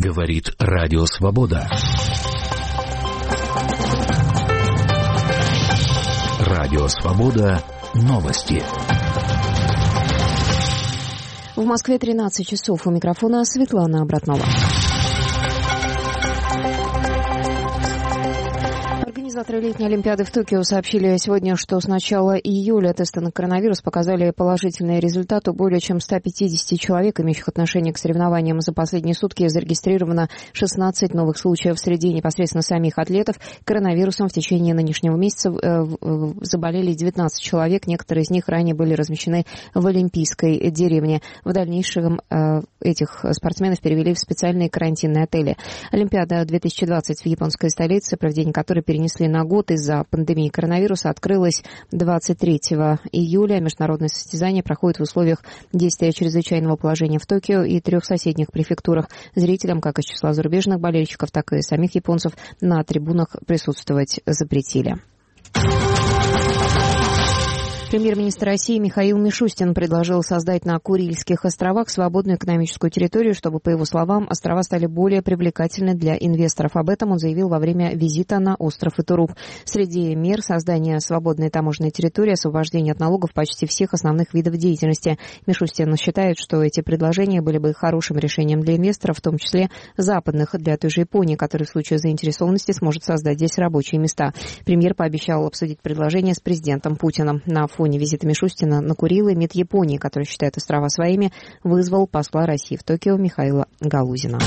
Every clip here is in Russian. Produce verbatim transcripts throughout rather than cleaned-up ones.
Говорит Радио Свобода. Радио Свобода. Новости. В Москве тринадцать часов. У микрофона Светлана Обратнова. Организаторы летней Олимпиады в Токио сообщили сегодня, что с начала июля тесты на коронавирус показали положительный результат. У более чем ста пятидесяти человек, имеющих отношение к соревнованиям, за последние сутки зарегистрировано шестнадцать новых случаев. Среди непосредственно самих атлетов коронавирусом в течение нынешнего месяца заболели девятнадцать человек. Некоторые из них ранее были размещены в Олимпийской деревне. В дальнейшем этих спортсменов перевели в специальные карантинные отели. Олимпиада две тысячи двадцать в японской столице, проведение которой перенесли на год из-за пандемии коронавируса, открылась двадцать третьего июля. Международное состязание проходит в условиях действия чрезвычайного положения в Токио и трех соседних префектурах. Зрителям, как из числа зарубежных болельщиков, так и самих японцев, на трибунах присутствовать запретили. Премьер-министр России Михаил Мишустин предложил создать на Курильских островах свободную экономическую территорию, чтобы, по его словам, острова стали более привлекательны для инвесторов. Об этом он заявил во время визита на остров Итуруп. Среди мер создания свободной таможенной территории, освобождение от налогов почти всех основных видов деятельности. Мишустин считает, что эти предложения были бы хорошим решением для инвесторов, в том числе западных, для той же Японии, которая в случае заинтересованности сможет создать здесь рабочие места. Премьер пообещал обсудить предложение с президентом Путиным. На В фоне визита Мишустина на Курилы МИД Японии, который считает острова своими, вызвал посла России в Токио Михаила Галузина.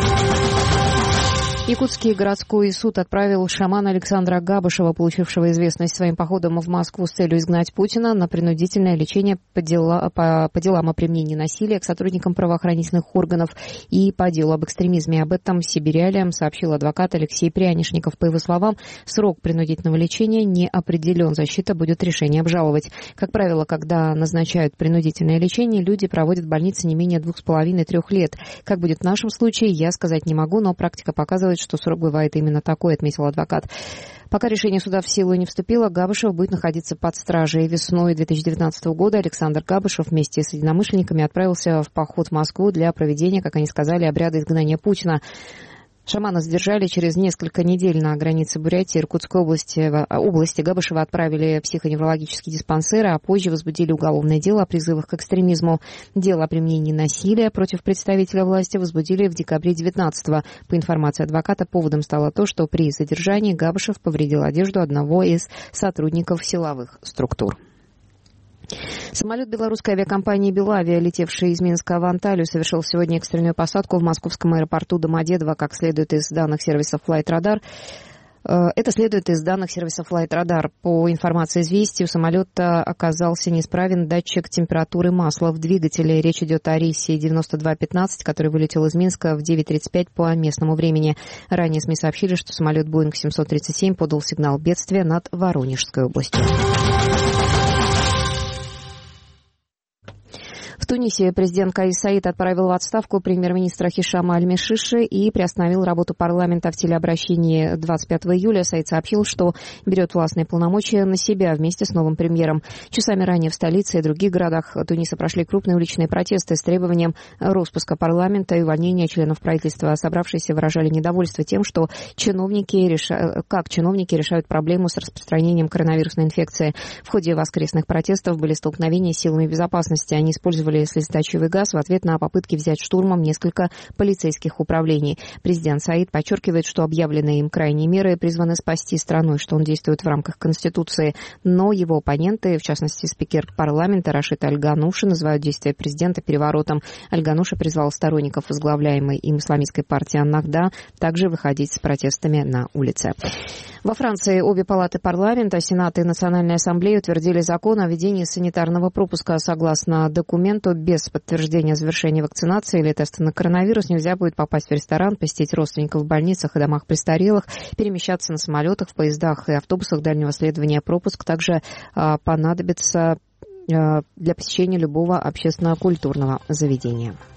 Якутский городской суд отправил шамана Александра Габышева, получившего известность своим походом в Москву с целью изгнать Путина, на принудительное лечение по, дела, по, по делам о применении насилия к сотрудникам правоохранительных органов и по делу об экстремизме. Об этом Сибирялиям сообщил адвокат Алексей Прянишников. По его словам, срок принудительного лечения не определен. Защита будет решение обжаловать. Как правило, когда назначают принудительное лечение, люди проводят в больнице не менее двух с половиной-трех лет. Как будет в нашем случае, я сказать не могу, но практика показывает, что срок бывает именно такой, отметил адвокат. Пока решение суда в силу не вступило, Габышев будет находиться под стражей. Весной две тысячи девятнадцатого года Александр Габышев вместе с единомышленниками отправился в поход в Москву для проведения, как они сказали, обряда изгнания Путина. Шамана задержали через несколько недель на границе Бурятии и Иркутской области. области. Габышева отправили в психоневрологический диспансер, а позже возбудили уголовное дело о призывах к экстремизму. Дело о применении насилия против представителя власти возбудили в декабре девятнадцатого. По информации адвоката, поводом стало то, что при задержании Габышев повредил одежду одного из сотрудников силовых структур. Самолет белорусской авиакомпании «Белавия», летевший из Минска в Анталию, совершил сегодня экстренную посадку в московском аэропорту Домодедово, как следует из данных сервиса Flightradar. Это следует из данных сервиса Flightradar. По информации «Известий», у самолета оказался неисправен датчик температуры масла в двигателе. Речь идет о рейсе девяносто два пятнадцать, который вылетел из Минска в девять тридцать пять по местному времени. Ранее СМИ сообщили, что самолет Боинг семьсот тридцать семь подал сигнал бедствия над Воронежской областью. В Тунисе президент Каис Саид отправил в отставку премьер-министра Хишама Аль-Мишиши и приостановил работу парламента. В телеобращении двадцать пятого июля Саид сообщил, что берет властные полномочия на себя вместе с новым премьером. Часами ранее в столице и других городах Туниса прошли крупные уличные протесты с требованием распуска парламента и увольнения членов правительства. Собравшиеся выражали недовольство тем, что чиновники реша... как чиновники решают проблему с распространением коронавирусной инфекции. В ходе воскресных протестов были столкновения с силами безопасности. Они использовали слезоточивый газ в ответ на попытки взять штурмом несколько полицейских управлений. Президент Саид подчеркивает, что объявленные им крайние меры призваны спасти страну и что он действует в рамках Конституции. Но его оппоненты, в частности спикер парламента Рашид Аль-Гануши, называют действия президента переворотом. Аль-Гануши призвал сторонников возглавляемой им исламистской партии Ан-Нахда также выходить с протестами на улицы. Во Франции обе палаты парламента, Сенат и Национальная ассамблея утвердили закон о введении санитарного пропуска. Согласно документу, без подтверждения завершения вакцинации или теста на коронавирус нельзя будет попасть в ресторан, посетить родственников в больницах и домах престарелых, перемещаться на самолетах, в поездах и автобусах дальнего следования. Пропуск также а, понадобится а, для посещения любого общественно-культурного заведения.